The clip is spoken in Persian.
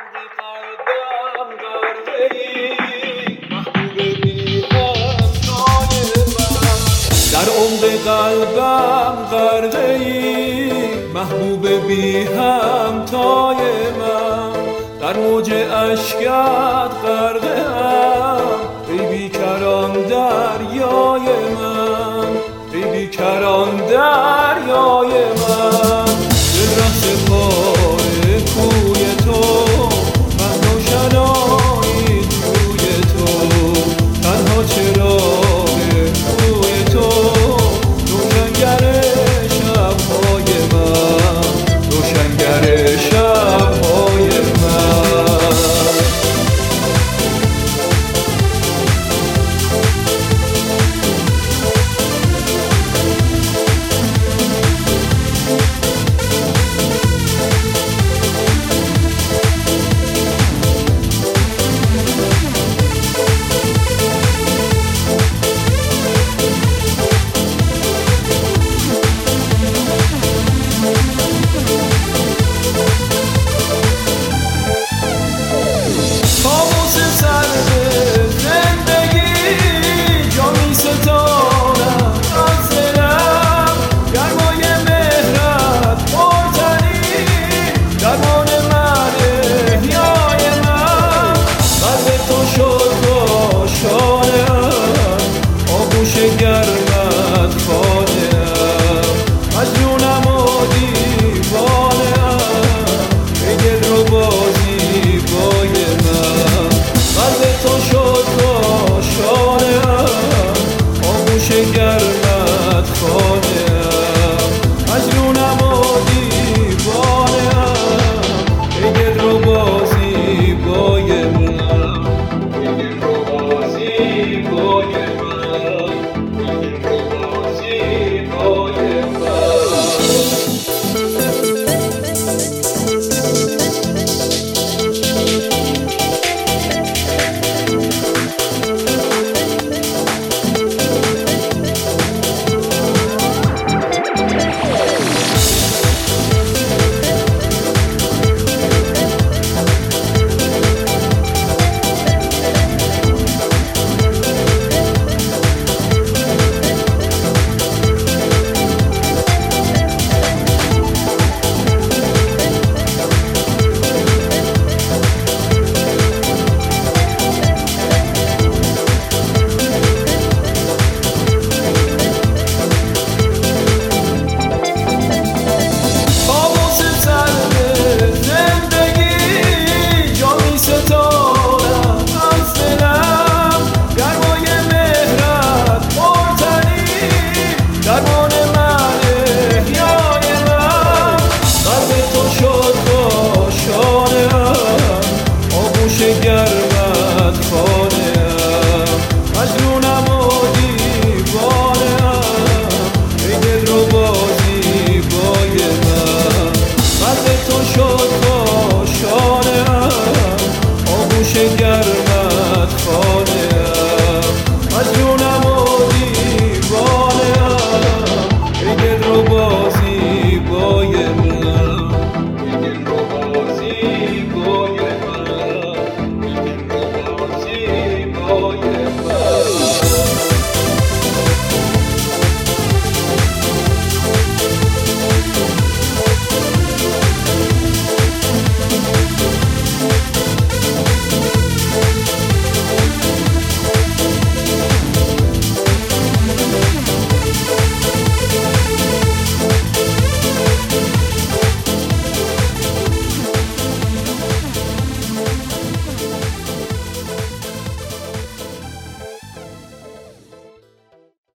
در عمق قلبم غرقه ای محبوب بی همتای من، در موج اشکت غرقه ام ای بیکران دریای من، ای بیکران دریای من. دل رفته پای کوی تو، من روشنایی توی تو، تنها چراغ روی تو روشنگر شب‌های من، روشنگر شب‌های من. گرمت خانه‌ام مجنونم و دیوانه‌ام، ای دل رو بازی بای من. قلب تو شد کاشانه‌ام آغوش گرمت خانه‌ام مجنونم و دیوانه‌ام، ای دل رو بازی بای